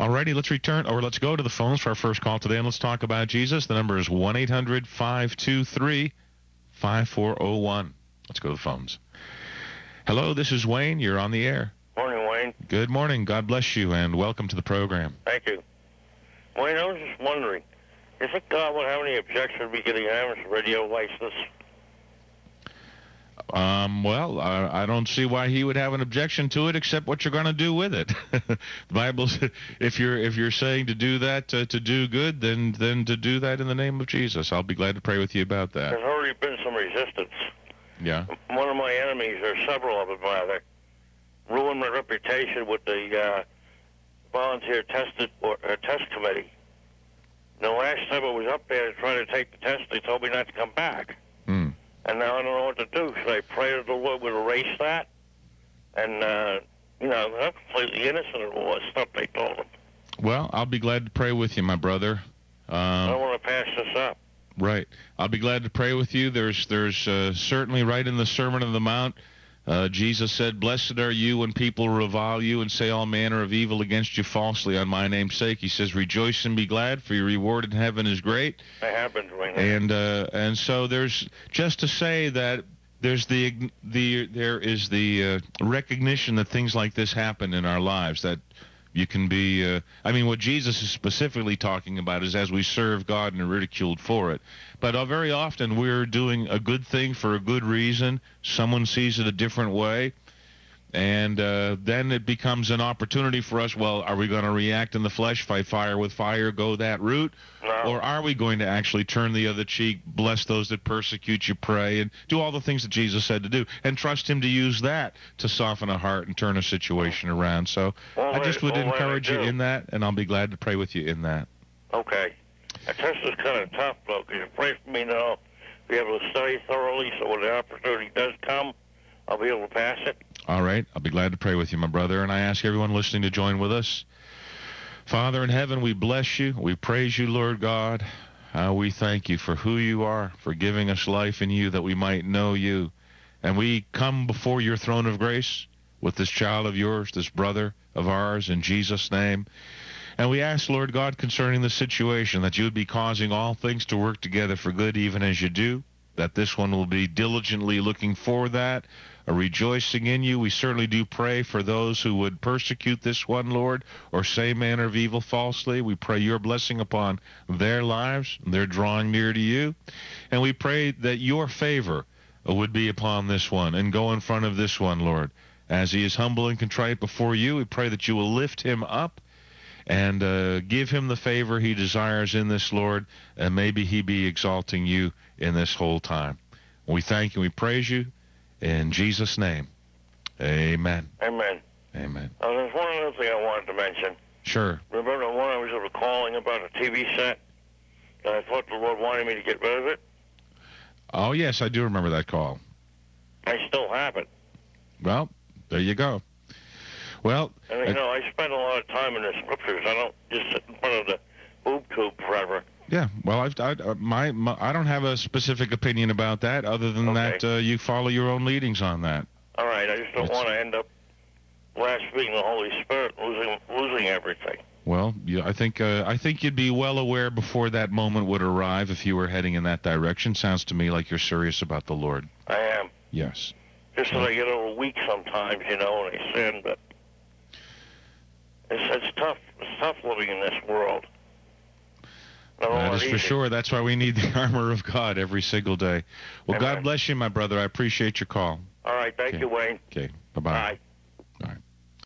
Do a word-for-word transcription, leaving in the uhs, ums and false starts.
Alrighty, let's return, or let's go to the phones for our first call today, and let's talk about Jesus. The number is one eight hundred five two three five four zero one. Let's go to the phones. Hello, this is Wayne. You're on the air. Morning, Wayne. Good morning. God bless you, and welcome to the program. Thank you. Wayne, I was just wondering, you think God would have any objection to me getting an amateur radio license? Um, well, I, I don't see why he would have an objection to it, except what you're going to do with it. The Bible, if you're if you're saying to do that uh, to do good, then then to do that in the name of Jesus. I'll be glad to pray with you about that. There's already been some resistance. Yeah. One of my enemies, or several of them rather, ruined my reputation with the uh, volunteer tested or uh, test committee. The last time I was up there to try to take the test, they told me not to come back. Hmm. And now I don't know what to do. Should I pray that the Lord would erase that? And, uh, you know, I'm completely innocent of all the stuff they told him. Well, I'll be glad to pray with you, my brother. Um, I don't want to pass this up. Right. I'll be glad to pray with you. There's there's uh, certainly right in the Sermon on the Mount, uh, Jesus said, "Blessed are you when people revile you and say all manner of evil against you falsely on my name's sake." He says, "Rejoice and be glad, for your reward in heaven is great." I have been doing that. And uh, and so there's just to say that there's the the there is the uh, recognition that things like this happen in our lives, that you can be, uh, I mean, what Jesus is specifically talking about is as we serve God and are ridiculed for it. But uh, very often we're doing a good thing for a good reason. Someone sees it a different way. And uh, then it becomes an opportunity for us, well, are we going to react in the flesh, fight fire with fire, go that route? No. Or are we going to actually turn the other cheek, bless those that persecute you, pray, and do all the things that Jesus said to do, and trust him to use that to soften a heart and turn a situation around? So Well, I just would well, encourage you do. in that, and I'll be glad to pray with you in that. Okay. That test is kind of tough, though. Could you pray for me now? Be able to study thoroughly so when the opportunity does come, I'll be able to pass it. All right. I'll be glad to pray with you, my brother. And I ask everyone listening to join with us. Father in heaven, we bless you. We praise you, Lord God. Uh, we thank you for who you are, for giving us life in you that we might know you. And we come before your throne of grace with this child of yours, this brother of ours, in Jesus' name. And we ask, Lord God, concerning the situation, that you would be causing all things to work together for good, even as you do, that this one will be diligently looking for that, a rejoicing in you. We certainly do pray for those who would persecute this one, Lord, or say manner of evil falsely. We pray your blessing upon their lives, and they're drawing near to you. And we pray that your favor would be upon this one and go in front of this one, Lord. As he is humble and contrite before you, we pray that you will lift him up and uh, give him the favor he desires in this, Lord, and maybe he be exalting you in this whole time. We thank you, we praise you, in Jesus' name. Amen. Amen. Amen. Uh, there's one other thing I wanted to mention. Sure. Remember the one I was recalling about a T V set? And I thought the Lord wanted me to get rid of it? Oh, yes, I do remember that call. I still have it. Well, there you go. Well, And, you uh, know, I spend a lot of time in the scriptures. I don't just sit in front of the boob tube forever. yeah, well, I've, I, uh, my, my, I don't have a specific opinion about that other than Okay. that uh, you follow your own leadings on that. All right, I just don't It's- want to end up blaspheming the Holy Spirit, losing losing everything. Well, yeah, I think uh, I think you'd be well aware before that moment would arrive if you were heading in that direction. Sounds to me like you're serious about the Lord. I am. Yes. Just that I get a little weak sometimes, you know, when I sin, but it's, it's tough. It's tough living in this world. Not all That is easy. for sure. That's why we need the armor of God every single day. Well, Amen. God bless you, my brother. I appreciate your call. All right, thank Okay. you, Wayne. Okay. Bye-bye. Bye.